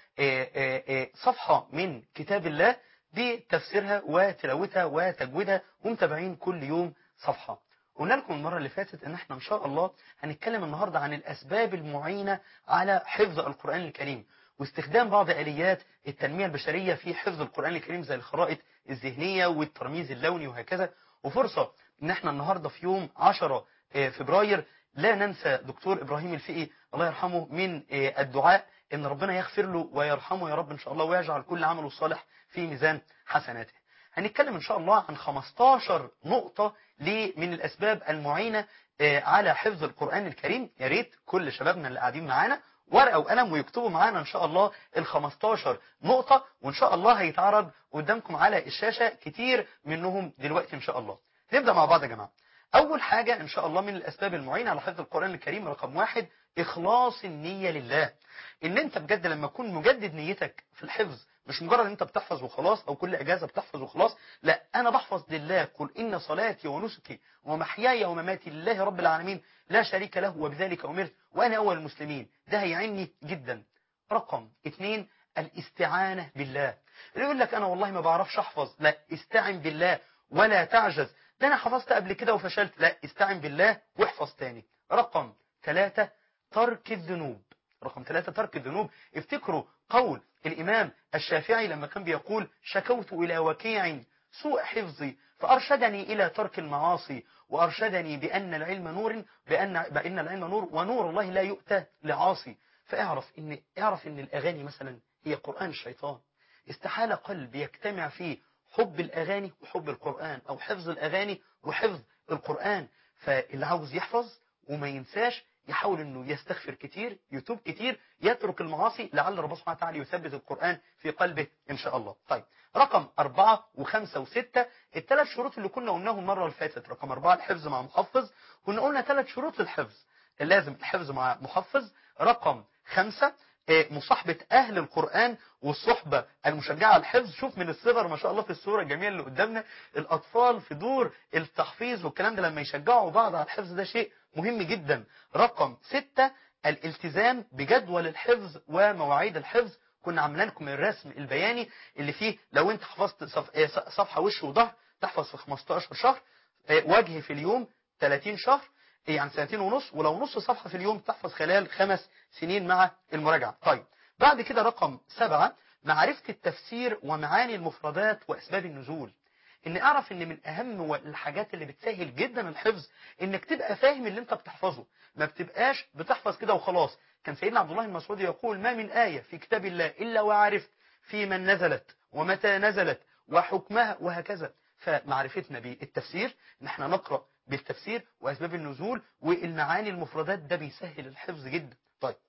صفحة من كتاب الله بتفسيرها وتلاوتها وتجويدها، ومتابعين كل يوم صفحة. قلنا لكم المرة اللي فاتت ان احنا ان شاء الله هنتكلم النهاردة عن الاسباب المعينة على حفظ القرآن الكريم، واستخدام بعض آليات التنمية البشرية في حفظ القرآن الكريم زي الخرائط الذهنية والترميز اللوني وهكذا. وفرصة ان احنا النهاردة في يوم عشرة فبراير لا ننسى دكتور ابراهيم الفقي الله يرحمه من الدعاء ان ربنا يغفر له ويرحمه يا رب ان شاء الله، ويجعل كل عمله الصالح في ميزان حسناته. هنتكلم ان شاء الله عن خمستاشر نقطة من الاسباب المعينة على حفظ القرآن الكريم. يا ريت كل شبابنا اللي قاعدين معانا ورقة وقلم ويكتبوا معانا ان شاء الله ال خمستاشر نقطة، وان شاء الله هيتعرض قدامكم على الشاشة كتير منهم دلوقتي ان شاء الله. نبدأ مع بعض يا جماعة. اول حاجة ان شاء الله من الاسباب المعينة على حفظ القرآن الكريم رقم واحد اخلاص النية لله. ان انت بجد لما تكون مجدد نيتك في الحفظ، مش مجرد انت بتحفظ وخلاص او كل اجازة بتحفظ وخلاص، لا انا بحفظ لله. قل ان صلاتي ونسكي ومحياي ومماتي لله رب العالمين لا شريك له وبذلك امرت وانا اول المسلمين. ده هيعني جدا. رقم اتنين الاستعانة بالله. اللي يقول لك انا والله ما بعرفش احفظ، لا استعن بالله ولا تعجز. ده انا حفظت قبل كده وفشلت، لا استعن بالله واحفظ تاني. رقم ثلاثة ترك الذنوب. رقم ثلاثة ترك الذنوب. افتكروا قول الإمام الشافعي لما كان بيقول شكوت إلى وكيع سوء حفظي فأرشدني إلى ترك المعاصي وأرشدني بأن العلم نور بأن, بأن العلم نور ونور الله لا يؤتى لعاصي. فاعرف إن اعرف إن الأغاني مثلا هي قرآن الشيطان. استحالة قلب يجتمع فيه حب الأغاني وحب القرآن، أو حفظ الأغاني وحفظ القرآن. فاللي عاوز يحفظ وما ينساش يحاول انه يستغفر كتير، يتوب كتير، يترك المعاصي، لعل ربنا سبحانه وتعالى يثبت القرآن في قلبه ان شاء الله. طيب رقم أربعة وخمسة وستة الثلاث شروط اللي كنا قلناهم المرة اللي فاتت. رقم أربعة الحفظ مع محفظ، كنا قلنا ثلاث شروط للحفظ، لازم الحفظ مع محفظ. رقم خمسة مصاحبة أهل القرآن والصحبة المشجعة على الحفظ. شوف من الصغر ما شاء الله في الصورة الجميلة اللي قدامنا الأطفال في دور التحفيظ والكلام ده لما يشجعوا بعض على الحفظ ده شيء مهم جدا. رقم ستة الالتزام بجدول الحفظ ومواعيد الحفظ. كنا عملنا لكم الرسم البياني اللي فيه لو انت حفظت صفحة وش وظهر تحفظ في خمستاشر شهر، وجه في اليوم ثلاثين شهر يعني سنتين ونص، ولو نص صفحة في اليوم تحفظ خلال خمس سنين مع المراجعة. طيب بعد كده رقم سبعة معرفة التفسير ومعاني المفردات وأسباب النزول. ان اعرف ان من اهم الحاجات اللي بتسهل جدا الحفظ انك تبقى فاهم اللي انت بتحفظه، ما بتبقاش بتحفظ كده وخلاص. كان سيدنا عبد الله بن مسعود يقول ما من آية في كتاب الله إلا وعرفت في من نزلت ومتى نزلت وحكمها وهكذا. فمعرفتنا بالتفسير ان احنا نقرأ بالتفسير وأسباب النزول والمعاني المفردات ده بيسهل الحفظ جدا. طيب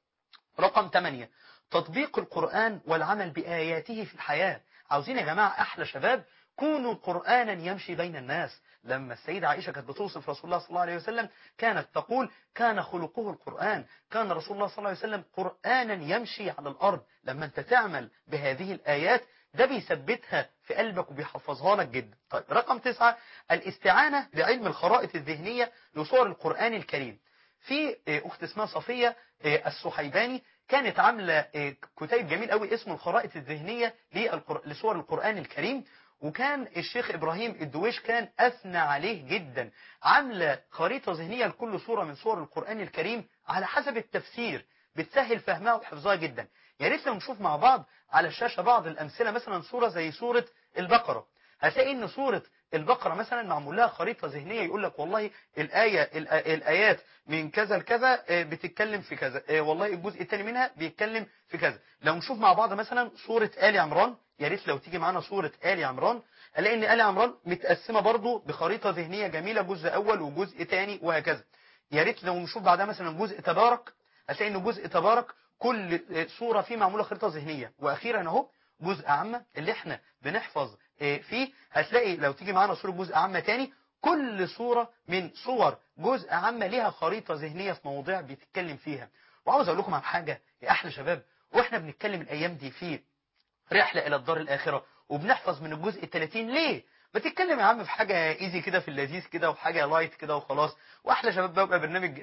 رقم ثمانية، تطبيق القرآن والعمل بآياته في الحياة. عاوزين يا جماعة أحلى شباب كونوا قرآنا يمشي بين الناس. لما السيدة عائشة كانت بتوصف رسول الله صلى الله عليه وسلم كانت تقول كان خلقه القرآن، كان رسول الله صلى الله عليه وسلم قرآنا يمشي على الأرض. لما أنت تعمل بهذه الآيات ده بيثبتها في قلبك وبيحفظها لك جدا. طيب رقم تسعة، الاستعانة بعلم الخرائط الذهنية لصور القرآن الكريم. في أخت اسمها صفية السحيباني كانت عاملة كتيب جميل قوي اسمه الخرائط الذهنية لصور القرآن الكريم، وكان الشيخ إبراهيم الدويش كان أثنى عليه جدا. عاملة خريطة ذهنية لكل صورة من صور القرآن الكريم على حسب التفسير، بتسهل فهمها وحفظها جدا. يا ريت لو نشوف مع بعض على الشاشة بعض الأمثلة. مثلا صورة زي صورة البقرة، هتلاقي ان صورة البقرة مثلا معمول لها خريطة ذهنية، يقول لك والله الآية الآيات من كذا لكذا بتتكلم في كذا، والله الجزء الثاني منها بيتكلم في كذا. لو نشوف مع بعض مثلا صورة آل عمران، يا ريت لو تيجي معانا صورة آل عمران، هنلاقي ان آل عمران متقسمة برضو بخريطة ذهنية جميلة، جزء أول وجزء ثاني وهكذا. يا ريت لو نشوف بعدها مثلا جزء تبارك، هتلاقي ان جزء تبارك كل صورة فيه معمولة خريطة ذهنية. وأخيرا اهو جزء عامة اللي احنا بنحفظ فيه، هتلاقي لو تيجي معانا صورة جزء عامة تاني، كل صورة من صور جزء عامة ليها خريطة ذهنية في مواضيع بيتكلم فيها. وعاوز اقول لكم عن حاجة يا احلى شباب، واحنا بنتكلم الايام دي في رحلة الى الدار الاخرة وبنحفظ من الجزء الثلاثين، ليه بتتكلم يا عم في حاجة ايزي كده في اللذيذ كده وحاجة لايت كده وخلاص، واحلى شباب بقى برنامج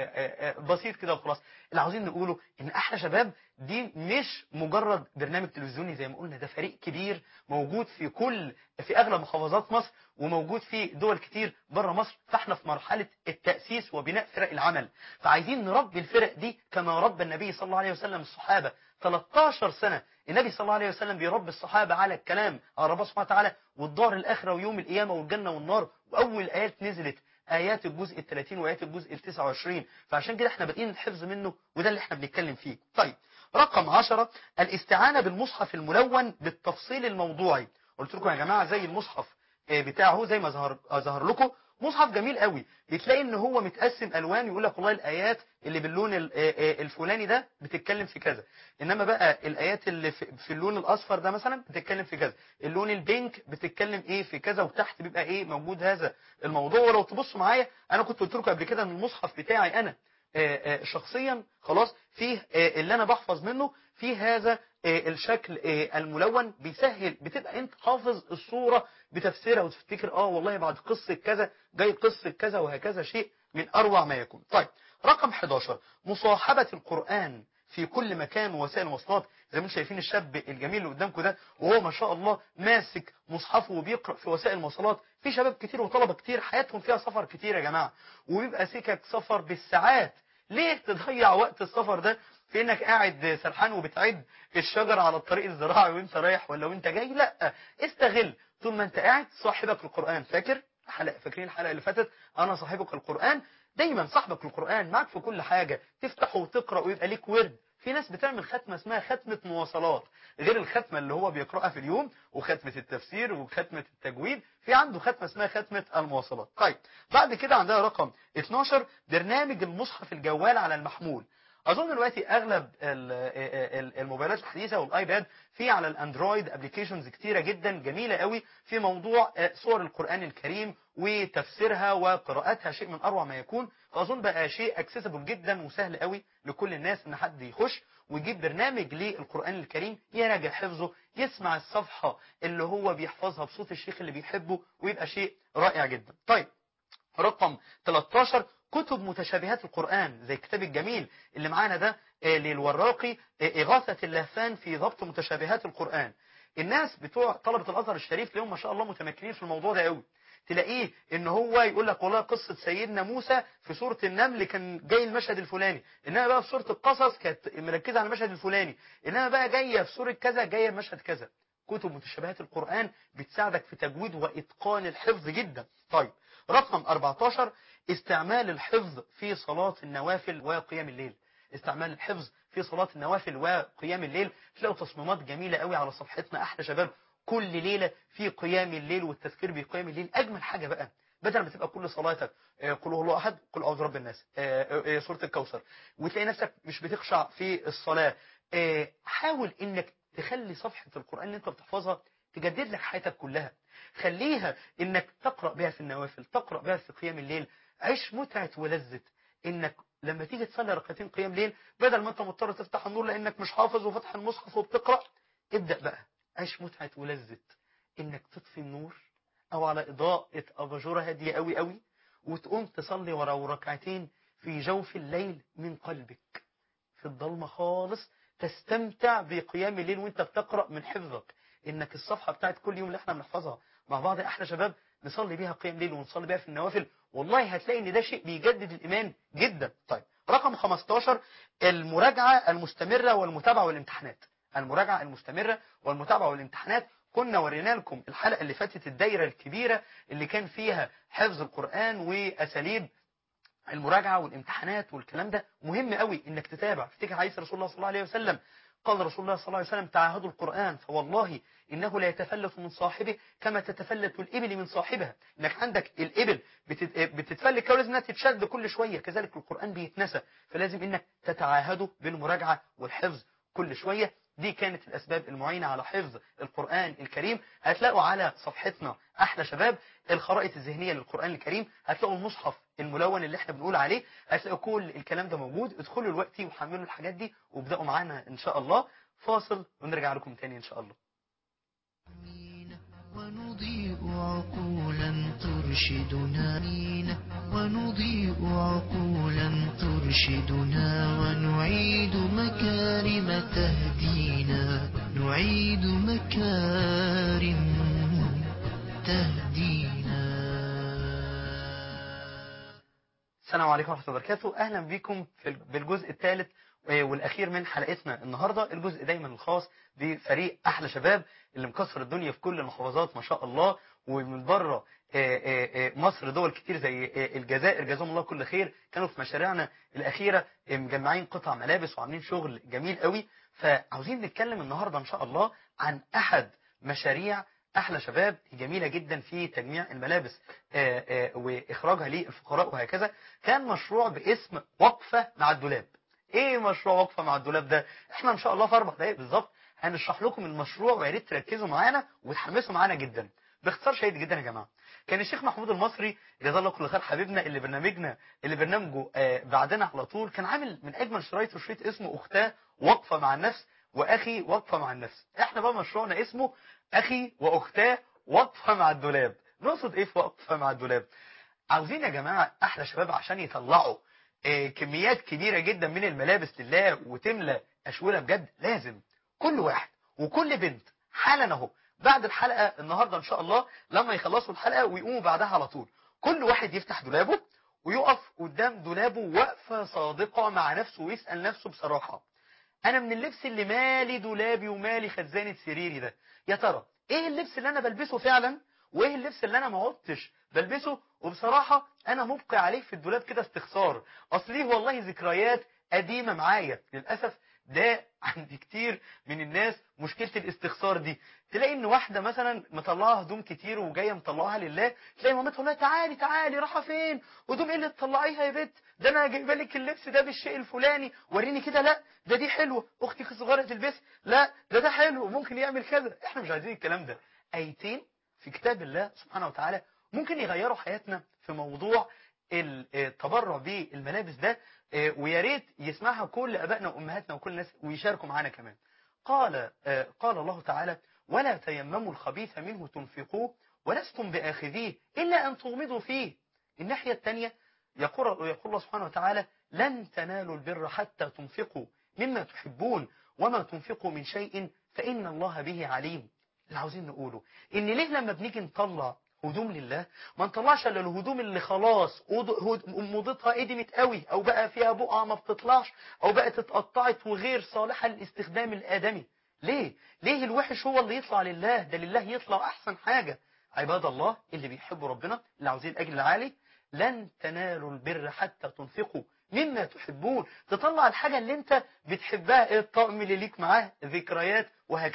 بسيط كده وخلاص. اللي عاوزين نقوله ان احلى شباب دي مش مجرد برنامج تلفزيوني زي ما قلنا، ده فريق كبير موجود في كل في اغلب محافظات مصر وموجود في دول كتير بره مصر. فاحنا في مرحلة التأسيس وبناء فرق العمل، فعايزين نربي الفرق دي كما ربى النبي صلى الله عليه وسلم الصحابة. ثلاثة عشر سنة النبي صلى الله عليه وسلم بيربي الصحابة على الكلام على ربنا سبحانه وتعالى والدار الآخرة ويوم القيامة والجنة والنار. وأول آيات نزلت آيات الجزء الثلاثين وآيات الجزء التسعة وعشرين، فعشان كده احنا بادئين الحفظ منه وده اللي احنا بنتكلم فيه. طيب رقم عشرة، الاستعانة بالمصحف الملون بالتفصيل الموضوعي. قلت لكم يا جماعة زي المصحف بتاعه زي ما ظهر ظهر لكم، مصحف جميل قوي، بتلاقي ان هو متقسم الوان، يقول لك والله الايات اللي باللون الفلاني ده بتتكلم في كذا، انما بقى الايات اللي في اللون الاصفر ده مثلا بتتكلم في كذا، اللون البينك بتتكلم ايه في كذا، وتحت بيبقى ايه موجود هذا الموضوع. ولو تبصوا معايا انا كنت قلت لكم قبل كده ان المصحف بتاعي انا شخصيا خلاص فيه اللي انا بحفظ منه في هذا الشكل الملون، بيسهل، بتبقى انت حافظ الصورة بتفسيرها وتفتكر اه والله بعد قصة كذا جاي قصة كذا وهكذا، شيء من اروع ما يكون. طيب رقم حداشر، مصاحبة القرآن في كل مكان ووسائل المواصلات. زي ما انتم شايفين الشاب الجميل اللي قدامكم ده وهو ما شاء الله ماسك مصحفه وبيقرأ في وسائل المواصلات. في شباب كتير وطلبة كتير حياتهم فيها سفر كتير يا جماعة، وبيبقى سكك سفر بالساعات. ليه تضيع وقت السفر ده في انك قاعد سرحان وبتعد الشجر على الطريق الزراعي وانت رايح ولا وانت جاي؟ لا، استغل طول ما انت قاعد صاحبك القرآن. فاكر حلقة فاكرين الحلقة اللي فاتت انا صاحبك القرآن؟ دايما صاحبك القرآن معك في كل حاجة، تفتحه وتقرأ ويبقى ليك ورد. في ناس بتعمل ختمة اسمها ختمة مواصلات، غير الختمة اللي هو بيقرأها في اليوم وختمة التفسير وختمة التجويد، في عنده ختمة اسمها ختمة المواصلات. طيب بعد كده عندنا رقم اتناشر، برنامج المصحف الجوال على المحمول. اظن دلوقتي اغلب الموبايلات الحديثه والايباد في على الاندرويد ابلكيشنز كتيره جدا جميله قوي في موضوع صور القران الكريم وتفسيرها وقراءتها، شيء من اروع ما يكون. فاظن بقى شيء اكسسبل جدا وسهل قوي لكل الناس ان حد يخش ويجيب برنامج للقران الكريم، يراجع حفظه، يسمع الصفحه اللي هو بيحفظها بصوت الشيخ اللي بيحبه، ويبقى شيء رائع جدا. طيب رقم تلتاشر، كتب متشابهات القرآن زي الكتاب الجميل اللي معانا ده للوراقي، إغاثة اللهفان في ضبط متشابهات القرآن. الناس بتوع طلبة الأزهر الشريف لهم ما شاء الله متمكنين في الموضوع ده قوي. تلاقيه ان هو يقول لك والله قصة سيدنا موسى في سورة النمل كان جاي المشهد الفلاني، انما بقى في سورة القصص كانت مركزة على المشهد الفلاني، انما بقى جاية في سورة كذا جاية مشهد كذا. كتب متشابهات القرآن بتساعدك في تجويد وإتقان الحفظ جدا. طيب رقم أربعتاشر، استعمال الحفظ في صلاة النوافل وقيام الليل. استعمال الحفظ في صلاة النوافل وقيام الليل، تلاقوا تصميمات جميلة قوي على صفحتنا احلى شباب، كل ليلة في قيام الليل والتذكير بقيام الليل. اجمل حاجة بقى بدل ما تبقى كل صلاتك آه، قل هو الله احد، قل اعوذ برب الناس، آه، آه، آه، سوره الكوثر، وتلاقي نفسك مش بتخشع في الصلاه. آه، حاول انك تخلي صفحه القران اللي انت بتحفظها تجدد لك حياتك كلها. خليها انك تقرا بها في النوافل، تقرا بها في قيام الليل. عيش متعه ولذه انك لما تيجي تصلي ركعتين قيام ليل، بدل ما انت مضطر تفتح النور لانك مش حافظ وفتح المصحف وبتقرا، ابدا بقى عيش متعه ولذه انك تطفي النور او على اضاءه اباجوره هاديه قوي قوي، وتقوم تصلي ورا ركعتين في جوف الليل من قلبك في الضلمه خالص، تستمتع بقيام الليل وانت بتقرا من حفظك. انك الصفحه بتاعت كل يوم اللي احنا بنحفظها مع بعض احلى شباب، نصلي بيها قيام ليل ونصلي بيها في النوافل، والله هتلاقي ان ده شيء بيجدد الايمان جدا. طيب رقم خمستاشر، المراجعه المستمره والمتابعه والامتحانات. المراجعه المستمره والمتابعه والامتحانات، كنا ورينا لكم الحلقه اللي فاتت الدايره الكبيره اللي كان فيها حفظ القران واساليب المراجعه والامتحانات والكلام ده. مهم قوي انك تتابع. افتكر حديث رسول الله صلى الله عليه وسلم، قال رسول الله صلى الله عليه وسلم تعاهدوا القرآن فوالله إنه لا يتفلت من صاحبه كما تتفلت الإبل من صاحبها. إنك عندك الإبل بتت- بتتفلت كده، لازم إنها تتشد كل شوية، كذلك القرآن بيتنسى، فلازم إنك تتعاهده بالمراجعة والحفظ كل شوية. دي كانت الأسباب المعينة على حفظ القرآن الكريم. هتلاقوا على صفحتنا أحلى شباب الخرائط الذهنية للقرآن الكريم، هتلاقوا المصحف الملون اللي احنا بنقول عليه، هتلاقوا كل الكلام ده موجود. ادخلوا الوقت وحملوا الحاجات دي وابدأوا معانا إن شاء الله. فاصل ونرجع لكم تاني إن شاء الله. ونضيء عقولا ترشدنا ونضيء عقولا ترشدنا ونعيد مكارم تهدينا نعيد مكارم تهدينا. السلام عليكم ورحمة الله وبركاته. أهلا بكم في ال- بالجزء الثالث والأخير من حلقتنا النهاردة. الجزء دايما الخاص بفريق أحلى شباب اللي مكسر الدنيا في كل المحافظات ما شاء الله، ومن بره آه، آه، آه، مصر دول كتير زي آه، الجزائر، جزاهم الله كل خير، كانوا في مشاريعنا الأخيرة آه، مجمعين قطع ملابس وعاملين شغل جميل قوي. فعاوزين نتكلم النهاردة إن شاء الله عن أحد مشاريع أحلى شباب جميلة جدا في تجميع الملابس آه، آه، وإخراجها للفقراء وهكذا. كان مشروع باسم وقفة مع الدولاب. ايه مشروع وقفة مع الدولاب ده؟ احنا ان شاء الله في اربع دقايق بالظبط هنشرح لكم المشروع، ويا ريت تركزوا معانا وتحمسوا معانا جدا. باختصار شديد جدا يا جماعه، كان الشيخ محمود المصري جزاه الله كل خير حبيبنا اللي برنامجنا اللي برنامجه آه بعدنا على طول، كان عامل من اجمل شرايط وشريط اسمه اختاه وقفه مع النفس واخي وقفه مع النفس. احنا بقى مشروعنا اسمه اخي واختاه وقفه مع الدولاب. نقصد ايه في وقفه مع الدولاب؟ عاوزين يا جماعة أحلى شباب عشان يطلعوا آه، كميات كبيرة جدا من الملابس لله وتملى أشولة بجد، لازم كل واحد وكل بنت حالا اهو بعد الحلقة النهاردة إن شاء الله لما يخلصوا الحلقة ويقوموا بعدها على طول، كل واحد يفتح دولابه ويقف قدام دولابه وقفة صادقة مع نفسه ويسأل نفسه بصراحة، أنا من اللبس اللي مالي دولابي ومالي خزانة سريري ده، يا ترى إيه اللبس اللي أنا بلبسه فعلا وايه اللبس اللي انا ما عدتش بلبسه وبصراحة انا مبقي عليه في الدولاب كده استخسار، اصل ليه والله ذكريات قديمة معايا. للأسف ده عند كتير من الناس مشكلة الاستخسار دي. تلاقي ان واحدة مثلا مطلعها هدوم كتير وجاية مطلعها لله، تلاقي مامتها تقول لها تعالي تعالي رايحة فين؟ هدوم ايه اللي تطلعيها يا بت؟ ده انا جايبه لك اللبس ده بالشيء الفلاني، وريني كده، لا ده دي حلوة، اختك الصغيرة تلبس، لا ده ده حلو ممكن يعمل كذا. احنا مش عايزين الكلام ده. ايتين في كتاب الله سبحانه وتعالى ممكن يغيروا حياتنا في موضوع التبرع بالملابس ده، ويا ريت يسمعها كل ابائنا وامهاتنا وكل الناس ويشاركوا معانا كمان. قال قال الله تعالى ولا تيمموا الخبيث منه تنفقوه ولستم باخذيه الا ان تغمضوا فيه. الناحيه الثانيه يقول يقول الله سبحانه وتعالى لن تنالوا البر حتى تنفقوا مما تحبون وما تنفقوا من شيء فان الله به عليم. اللي عاوزين نقوله ان ليه لما بنيجي نطلع هدوم لله ما نطلعش الا الهدوم اللي خلاص موضتها قدمت قوي او بقى فيها بقعه ما بتطلعش او بقت اتقطعت وغير صالحه للاستخدام الادمي. ليه ليه الوحش هو اللي يطلع لله؟ ده لله يطلع احسن حاجه. عباد الله اللي بيحبوا ربنا اللي عاوزين الاجر العالي لن تنالوا البر حتى تنفقوا مما تحبون. تطلع الحاجه اللي انت بتحبها، الطقم اللي ليك معاه ذكريات وهكذا.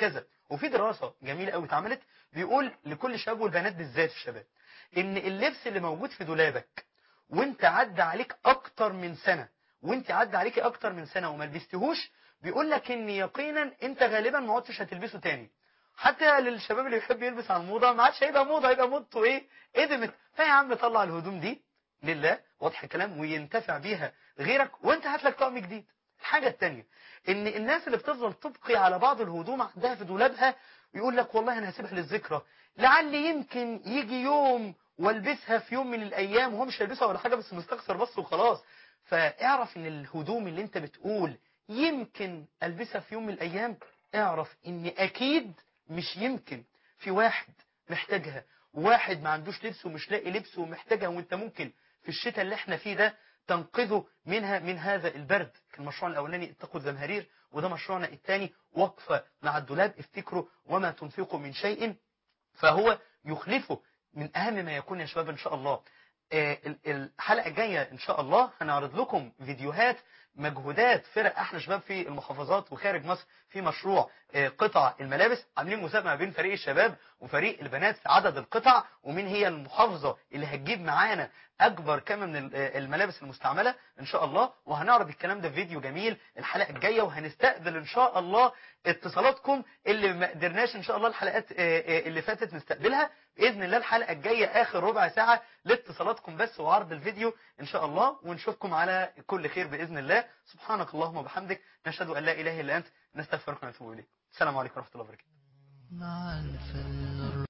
وفي دراسة جميلة قوي اتعملت بيقول لكل الشباب والبنات بالذات الشباب ان اللبس اللي موجود في دولابك وانت عدى عليك اكتر من سنة وانت عدى عليكي اكتر من سنة وما لبستهوش، بيقول لك ان يقينا انت غالبا ما عدتش هتلبسه تاني. حتى للشباب اللي يحب يلبس على الموضة ما عادش هيبقى موضة، هيبقى موضته ايه ادمت. فيا عم طلع الهدوم دي لله، واضح الكلام، وينتفع بيها غيرك وانت هات لك طقم جديد. الحاجة التانية ان الناس اللي بتفضل تبقي على بعض الهدوم عندها في دولابها ويقول لك والله انا هسيبها للذكرى، لعلي يمكن يجي يوم والبسها في يوم من الايام، وهو مش هيلبسها ولا حاجة بس مستخسر بس وخلاص. فاعرف ان الهدوم اللي انت بتقول يمكن البسها في يوم من الايام، اعرف ان اكيد مش يمكن، في واحد محتاجها، واحد ما عندوش لبس ومش لاقي لبس ومحتاجها، وانت ممكن في الشتاء اللي احنا فيه ده تنقذه منها من هذا البرد. كان المشروع الاولاني اتقوا الزمهرير، وده مشروعنا الثاني وقفة مع الدولاب. افتكروا وما تنفقوا من شيء فهو يخلفه، من اهم ما يكون يا شباب ان شاء الله. آه، ال- الحلقة الجاية ان شاء الله هنعرض لكم فيديوهات مجهودات فرق احلى شباب في المحافظات وخارج مصر في مشروع آه، قطع الملابس. عاملين مسابقة ما بين فريق الشباب وفريق البنات في عدد القطع، ومين هي المحافظة اللي هتجيب معانا اكبر كم من ال- آه، الملابس المستعملة ان شاء الله. وهنعرض الكلام ده في فيديو جميل الحلقة الجاية، وهنستقبل ان شاء الله اتصالاتكم اللي ما قدرناش ان شاء الله الحلقات آه، آه، اللي فاتت نستقبلها. باذن الله الحلقة الجاية اخر ربع ساعة لاتصالاتكم بس وعرض الفيديو ان شاء الله، ونشوفكم على كل خير باذن الله. سبحانك اللهم وبحمدك، نشهد ان لا اله الا انت، نستغفرك ونتوب اليك. السلام عليكم ورحمة الله وبركاته. معا فلنرى